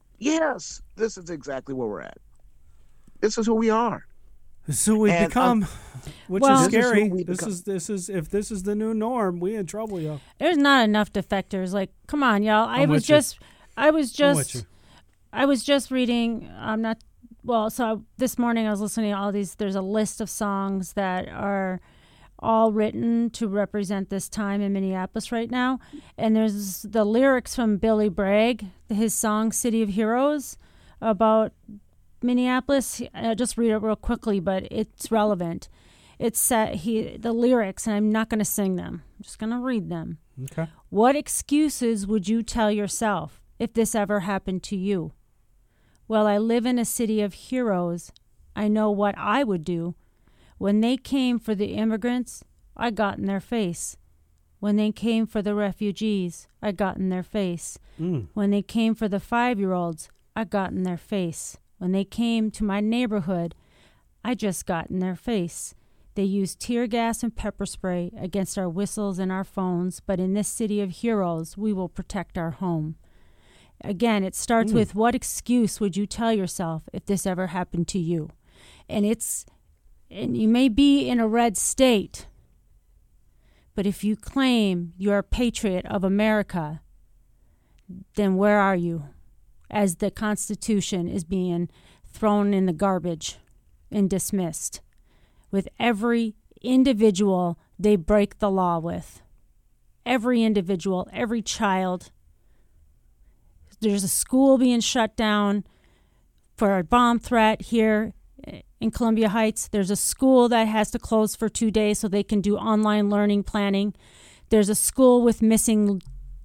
Yes, this is exactly where we're at. This is who we are. This is who we and, become, um, which well, is scary. This, is, this is this is if this is the new norm, we in trouble, y'all. There's not enough defectors. Like, come on, y'all. I I'm was with you. just, I was I'm with just, you. I was just reading. I'm not. Well, so I, this morning I was listening to all these. There's a list of songs that are all written to represent this time in Minneapolis right now. And there's the lyrics from Billy Bragg, his song City of Heroes, about Minneapolis. I'll just read it real quickly, but it's relevant. It's set, he the lyrics, and I'm not going to sing them. I'm just going to read them. Okay. What excuses would you tell yourself if this ever happened to you? Well, I live in a city of heroes. I know what I would do. When they came for the immigrants, I got in their face. When they came for the refugees, I got in their face. Mm. When they came for the five-year-olds, I got in their face. When they came to my neighborhood, I just got in their face. They used tear gas and pepper spray against our whistles and our phones, but in this city of heroes, we will protect our home. Again, it starts mm. with, what excuse would you tell yourself if this ever happened to you? And it's... And you may be in a red state, but if you claim you're a patriot of America, then where are you as the Constitution is being thrown in the garbage and dismissed with every individual they break the law with? Every individual, every child. There's a school being shut down for a bomb threat here in Columbia Heights. There's a school that has to close for two days so they can do online learning planning. There's a school with missing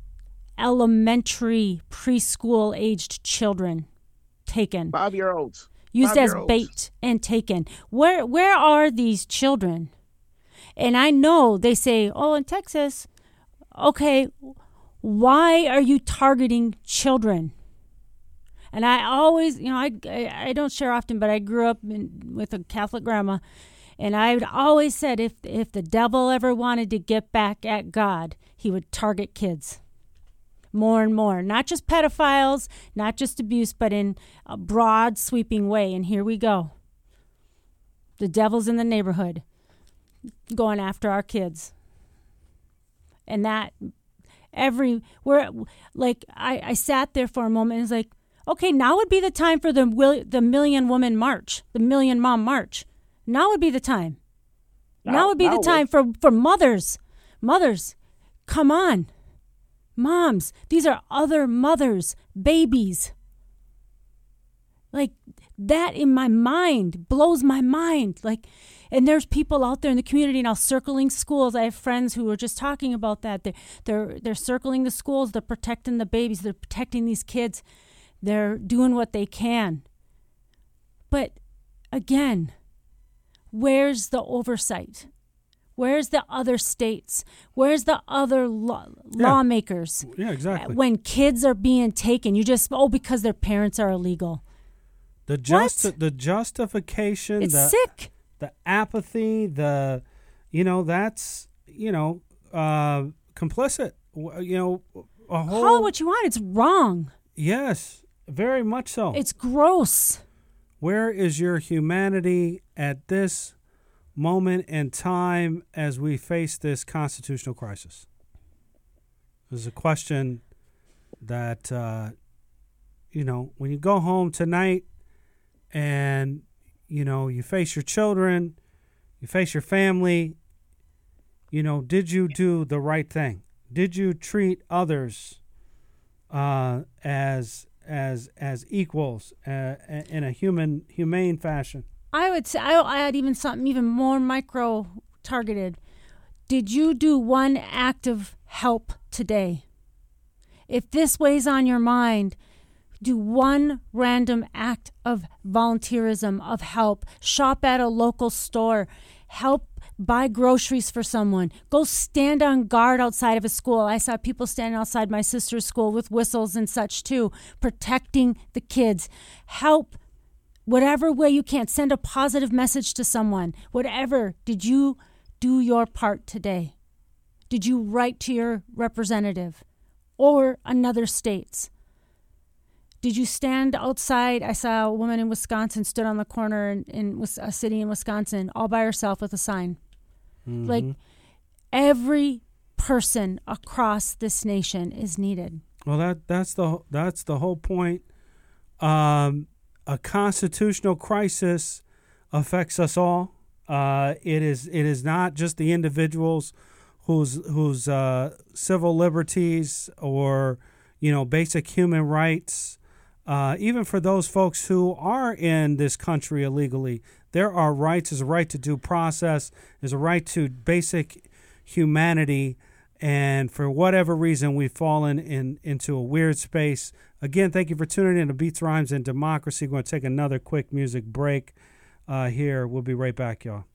elementary preschool aged children taken. Five-year-olds. Used as Five-year-olds. bait and taken. Where where are these children? And I know they say, oh, in Texas. Okay, why are you targeting children? And I always, you know, I, I, I don't share often, but I grew up in, with a Catholic grandma, and I would always said if if the devil ever wanted to get back at God, he would target kids more and more. Not just pedophiles, not just abuse, but in a broad, sweeping way. And here we go. The devil's in the neighborhood going after our kids. And that every, we're like, I, I sat there for a moment and was like, okay, now would be the time for the will, the Million Woman March, the Million Mom March. Now would be the time. Now, now would be now the time for, for mothers. Mothers, come on. Moms, these are other mothers, babies. Like, that in my mind blows my mind. Like, and there's people out there in the community now circling schools. I have friends who are just talking about that. They're, they're, they're circling the schools. They're protecting the babies. They're protecting these kids. They're doing what they can. But again, where's the oversight? Where's the other states? Where's the other law- yeah. lawmakers? Yeah, exactly. When kids are being taken, you just, oh, because their parents are illegal. The just the justification, it's the, sick. The apathy, the, you know, that's, you know, uh, complicit. You know, a whole. Call it what you want. It's wrong. Yes, very much so. It's gross. Where is your humanity at this moment in time as we face this constitutional crisis? There's a question that, uh, you know, when you go home tonight and, you know, you face your children, you face your family, you know, did you do the right thing? Did you treat others uh, as as as equals uh, in a human humane fashion? I would say I add even something even more micro targeted. Did you do one act of help today? If this weighs on your mind, do one random act of volunteerism, of help. Shop at a local store. Help buy groceries for someone. Go stand on guard outside of a school. I saw people standing outside my sister's school with whistles and such too, protecting the kids. Help whatever way you can. Send a positive message to someone. Whatever. Did you do your part today? Did you write to your representative or another state's? Did you stand outside? I saw a woman in Wisconsin stood on the corner in, in a city in Wisconsin all by herself with a sign. Mm-hmm. Like, every person across this nation is needed. Well, that that's the that's the whole point. Um, a constitutional crisis affects us all. Uh, it is it is not just the individuals whose whose uh, civil liberties or, you know, basic human rights. Uh, even for those folks who are in this country illegally, there are rights. There's a right to due process. There's a right to basic humanity. And for whatever reason, we've fallen in into a weird space. Again, thank you for tuning in to Beats, Rhymes, and Democracy. We're going to take another quick music break uh, here. We'll be right back, y'all.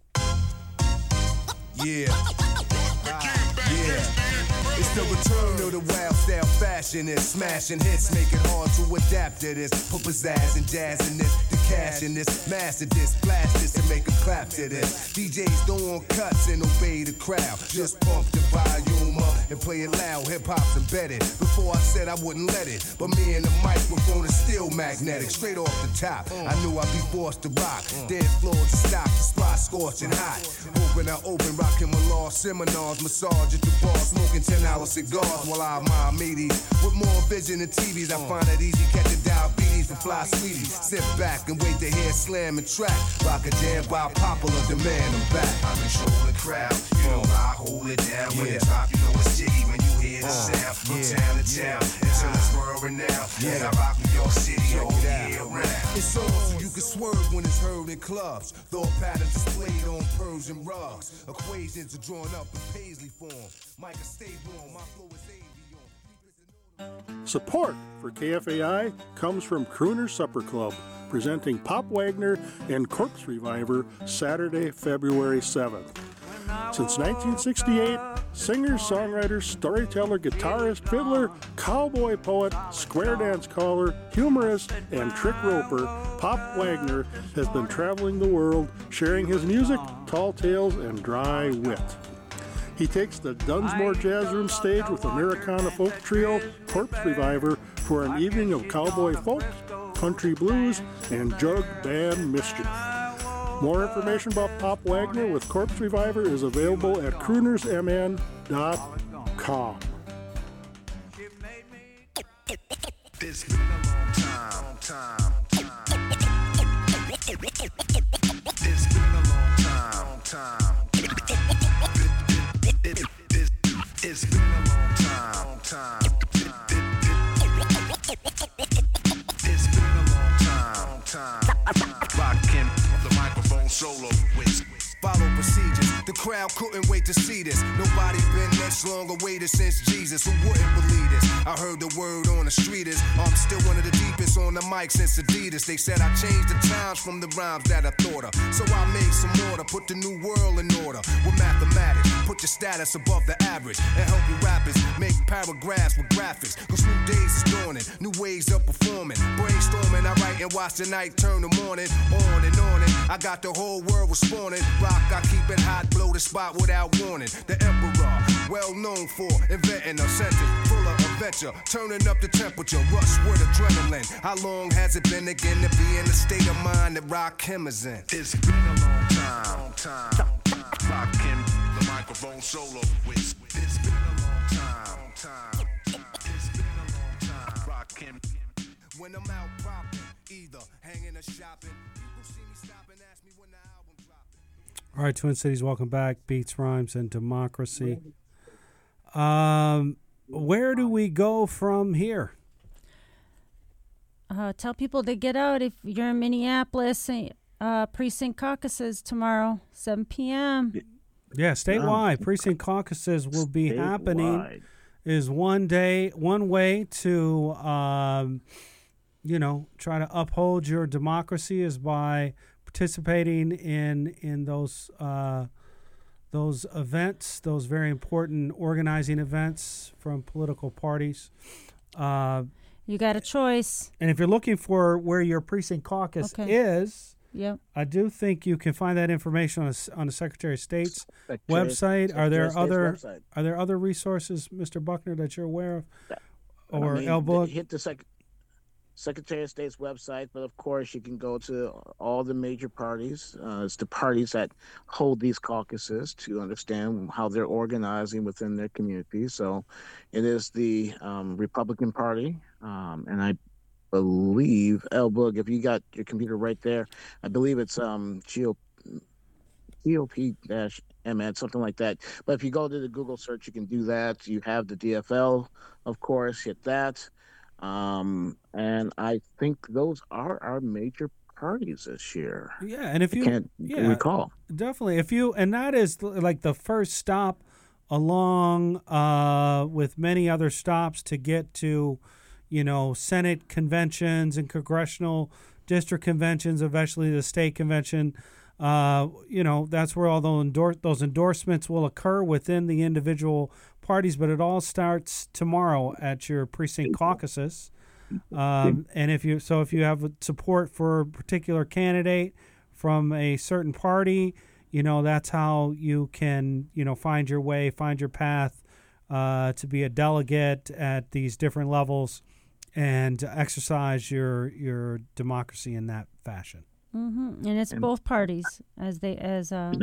Yeah. Yeah. It's the return of the wild style fashion. It's smashing hits, make it hard to adapt to this. Put pizzazz and jazz in this, the cash in this, master this, blast this, and make a clap to this. D Js don't want cuts and obey the crowd. Just pump the volume up and play it loud. Hip hop's embedded. Before I said I wouldn't let it, but me and the microphone is still magnetic. Straight off the top, I knew I'd be forced to rock. Dead floor to stop, the spot scorching hot. Open I open, rocking my law seminars, massage at the bar, smoking ten hour cigars while I admire meaties. With more vision than T Vs, I find it easy catching diabetes from fly sweeties. Sit back and wait to hear slam and track. Rock a jam by popular demand. I'm back. I control the crowd, you know I hold it down. When it's top, you know it's jiggy when you hear the sound. From town to town until it's world renowned. And I rock New York City all year round. It's on so you can swerve when it's heard in clubs. Thought patterns displayed on Persian rugs. Equations are drawn up in Paisley form. Micah, stay warm. My flow is avion. Support for K F A I comes from Crooner Supper Club, presenting Pop Wagner and Corpse Reviver Saturday, February seventh. Since nineteen sixty-eight, singer, songwriter, storyteller, guitarist, fiddler, cowboy poet, square dance caller, humorist, and trick roper, Pop Wagner has been traveling the world, sharing his music, tall tales, and dry wit. He takes the Dunsmore Jazz Room stage with Americana folk trio Corpse Reviver for an evening of cowboy folk, country blues, and jug band mischief. More information about Pop Wagner with Corpse Reviver is available at crooners m n dot com. It's been a long time, time, time. It's been a long time, time. It, it, it, it, it's been a long time, time. It's been a long time, time. Rockin' the microphone solo with. Follow procedures. The crowd couldn't wait to see this. Nobody been this long awaited since Jesus. Who wouldn't believe this? I heard the word on the street is I'm still one of the deepest on the mic since Adidas. They said I changed the times from the rhymes that I thought of. So I made some order, put the new world in order with mathematics. Put your status above the average and help you rappers make paragraphs with graphics. Cause new days is dawning, new ways of performing. Brainstorming, I write and watch the night turn the morning. On and on and I got the whole world responding. I keep it hot, blow the spot without warning. The emperor, well known for inventing a sentence full of adventure, turning up the temperature, rush with adrenaline. How long has it been again to be in the state of mind that Rakim is in? It's been a long time, long time. Rakim, the microphone solo with. It's been a long time, long time. It's been a long time. Rakim. When I'm out popping, either hanging or shopping, people see me stop and ask me when the album dropping. All right, Twin Cities, welcome back. Beats, Rhymes, and Democracy. Um, where do we go from here? Uh, tell people to get out if you're in Minneapolis. Uh, precinct caucuses tomorrow, seven p.m. Yeah, statewide. Oh. Precinct caucuses will be statewide. happening. Is one day, one way to, um, you know, try to uphold your democracy is by participating in in those uh, those events, those very important organizing events from political parties. Uh, you got a choice. And if you're looking for where your precinct caucus okay. is, yep. I do think you can find that information on, a, on the Secretary of State's Secretary, website. Secretary are there State's other website. Are there other resources, Mister Buckner, that you're aware of, or I mean, L-Book? Hit the sec- Secretary of State's website, but of course you can go to all the major parties. Uh, it's the parties that hold these caucuses to understand how they're organizing within their community. So it is the um, Republican Party, um, and I believe, L-Book, if you got your computer right there, I believe it's um, G O P dash M N, something like that. But if you go to the Google search, you can do that. You have the D F L, of course, hit that. Um, and I think those are our major parties this year. Yeah, and if you I can't yeah, recall. Definitely. If you and that is like the first stop along uh, with many other stops to get to, you know, Senate conventions and congressional district conventions, eventually the state convention. Uh, you know, that's where all those, endorse, those endorsements will occur within the individual parties, but it all starts tomorrow at your precinct caucuses. Um, and if you so if you have support for a particular candidate from a certain party, you know, that's how you can, you know, find your way, find your path uh, to be a delegate at these different levels and exercise your your democracy in that fashion. Mm-hmm. And it's both parties, as they as uh,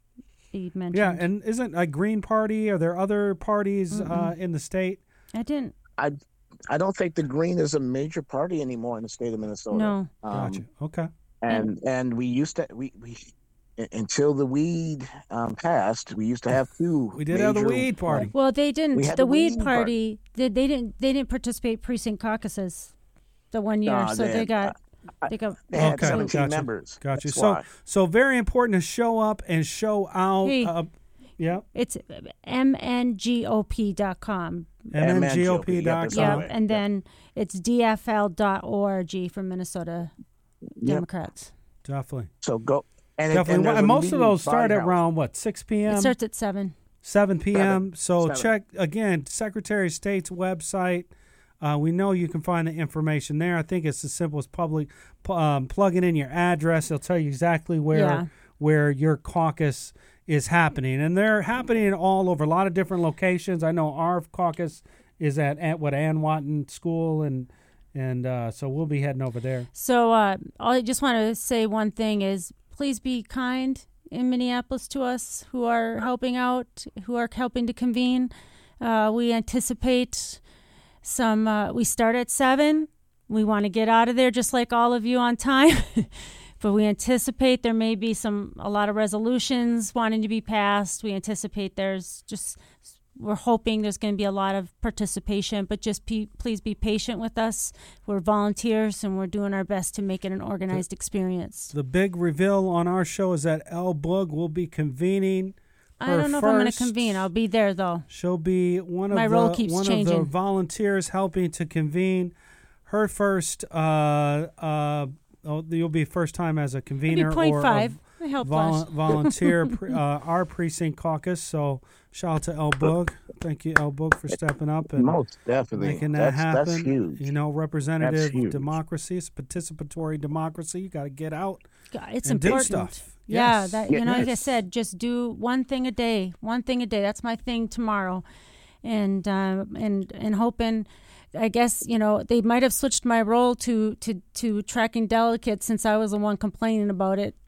he mentioned. Yeah, and isn't a Green Party? Are there other parties Mm-mm. uh, in the state? I didn't. I I don't think the Green is a major party anymore in the state of Minnesota. No. Um, gotcha. Okay. And and we used to we we until the weed um, passed, we used to have two. We did have the weed party. Well, they didn't. We The, the weed, weed party, party. They, they didn't. They didn't participate precinct caucuses the one year, No, so they they had- got. They got. They had Okay, seventeen gotcha. members. Gotcha. That's So why. so very important to show up and show out. Hey. Uh, yeah. It's m n g o p dot com. M N G O P dot com. Yeah, and then it's d f l dot org for Minnesota Democrats. Definitely. So go and, it- Definitely. and Well, there's and a most of meeting those start by at house. around, what, six p.m.? It starts at seven. seven p.m. So Seven. check, again, Secretary of State's website. Uh, we know you can find the information there. I think it's as simple as public um, plugging in your address. It'll tell you exactly where Yeah. where your caucus is happening. And they're happening all over a lot of different locations. I know our caucus is at, at what, Ann Watton School, and and uh, so we'll be heading over there. So uh, I just want to say one thing is please be kind in Minneapolis to us who are helping out, who are helping to convene. Uh, we anticipate some, uh, we start at seven. We want to get out of there just like all of you on time. But we anticipate there may be some, a lot of resolutions wanting to be passed. We anticipate there's just, we're hoping there's going to be a lot of participation, but just pe- please be patient with us. We're volunteers and we're doing our best to make it an organized the, experience. The big reveal on our show is that Elle Boog will be convening. I don't know first. if I'm going to convene. I'll be there though. She'll be one of My the role keeps one changing. of the volunteers helping to convene her first. Uh, uh, oh, you'll be first time as a convener Maybe or five. a I help vol- last. volunteer pre- uh, our precinct caucus. So shout out to Elle Boog. Thank you, Elle Boog, for stepping up and Most definitely making that that's, happen. That's huge. You know, representative huge. democracy. It's participatory democracy. You got to get out. God, it's and important. do stuff. Yeah, Yes. that you know, like I Yes. said, just do one thing a day. One thing a day. That's my thing tomorrow, and uh, and and hoping. I guess you know they might have switched my role to to to tracking delegates since I was the one complaining about it.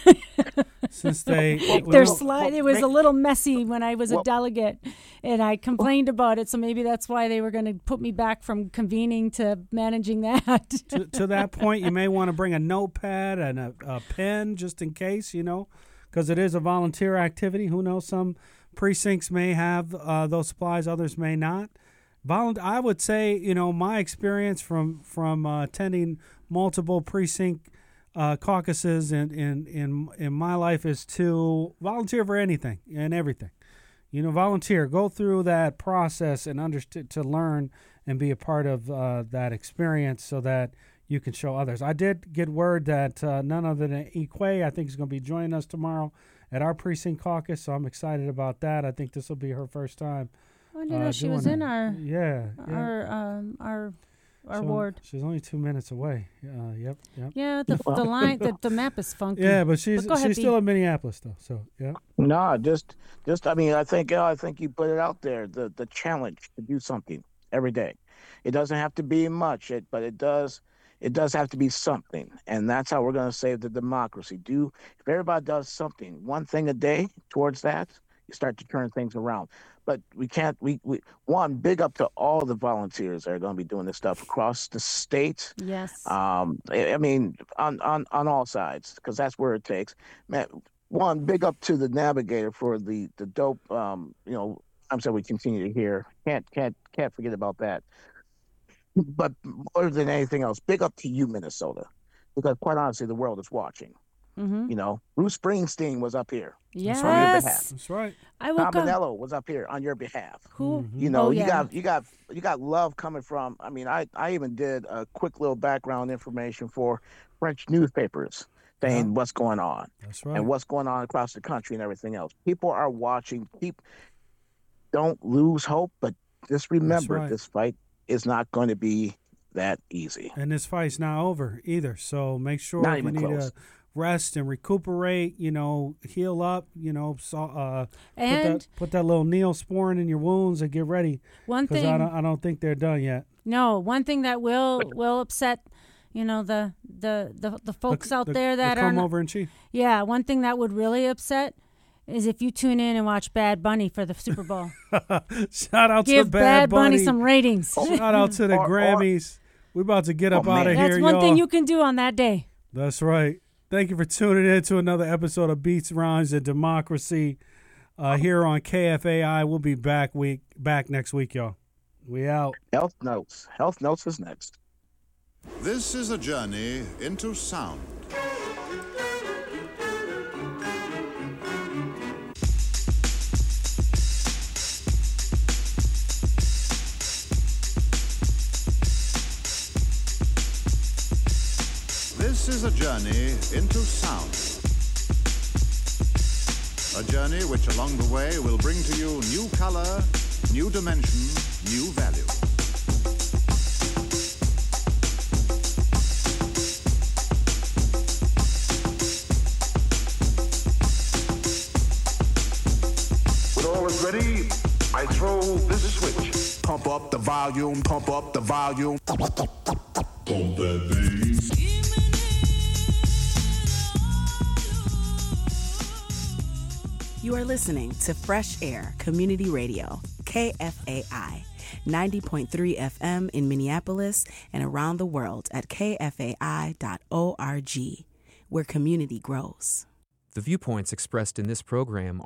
Since they, Their well, slide, it was a little messy when I was a delegate, and I complained about it. So maybe that's why they were going to put me back from convening to managing that. to, to that point, you may want to bring a notepad and a, a pen just in case, you know, because it is a volunteer activity. Who knows? Some precincts may have uh, those supplies, others may not. Volunt- I would say, you know, my experience from from uh, attending multiple precinct uh, caucuses in, in in in my life is to volunteer for anything and everything. You know, volunteer, go through that process and understand to learn and be a part of uh, that experience so that you can show others. I did get word that uh, none other than Equay, I think, is going to be joining us tomorrow at our precinct caucus, so I'm excited about that. I think this will be her first time. I didn't know uh, she was doing in it. our yeah, yeah. our um, our our So, ward. She's only two minutes away. Uh, yep, yep. Yeah, the the line the, the map is funky. Yeah, but she's But go ahead, she's B. still in Minneapolis though. So yeah. No, just, just. I mean, I think, uh, I think you put it out there. The, the challenge to do something every day. It doesn't have to be much, it, but it does, it does have to be something, and that's how we're going to save the democracy. Do if everybody does something, one thing a day towards that, you start to turn things around. But we can't. We, we one big up to all the volunteers that are going to be doing this stuff across the state. Yes. Um, I, I mean, on on on all sides, because that's where it takes. Man, one big up to the navigator for the the dope. Um, you know, I'm sorry, we continue to hear. Can't can't can't forget about that. But more than anything else, big up to you, Minnesota, because quite honestly, the world is watching. Mm-hmm. You know, Bruce Springsteen was up here. Yes. On your behalf. That's right. I Tom woke up. Manello was up here on your behalf. Who? You know, Oh, you yeah. got you got you got love coming from. I mean, I I even did a quick little background information for French newspapers saying Yeah. what's going on That's right. and what's going on across the country and everything else. People are watching. Keep don't lose hope, but just remember right. this fight is not going to be that easy. And this fight's not over either. So make sure Not if you even need close. to rest and recuperate, you know, heal up, you know, so, uh, put And that put that little Neosporin in your wounds and get ready. one Because thing. I don't, I don't think they're done yet. No, one thing that will will upset, you know, the the the, the folks The- out the- there that the are come not- over in chief. yeah. One thing that would really upset is if you tune in and watch Bad Bunny for the Super Bowl. Shout out Give to Bad Bunny Bunny. some ratings. Shout out to the Or- or- Grammys. We're about to get Oh, up out of man. That's here, one y'all. thing you can do on that day. That's right. Thank you for tuning in to another episode of Beats, Rhymes, and Democracy uh, here on K F A I. We'll be back week back next week, y'all. We out. Health Notes. Health Notes is next. This is a journey into sound. This is a journey into sound. A journey which along the way will bring to you new color, new dimension, new value. When all is ready, I throw this switch. Pump up the volume, pump up the volume. Pump that bass. You are listening to Fresh Air Community Radio, K F A I, ninety point three F M in Minneapolis and around the world at k f a i dot org, where community grows. The viewpoints expressed in this program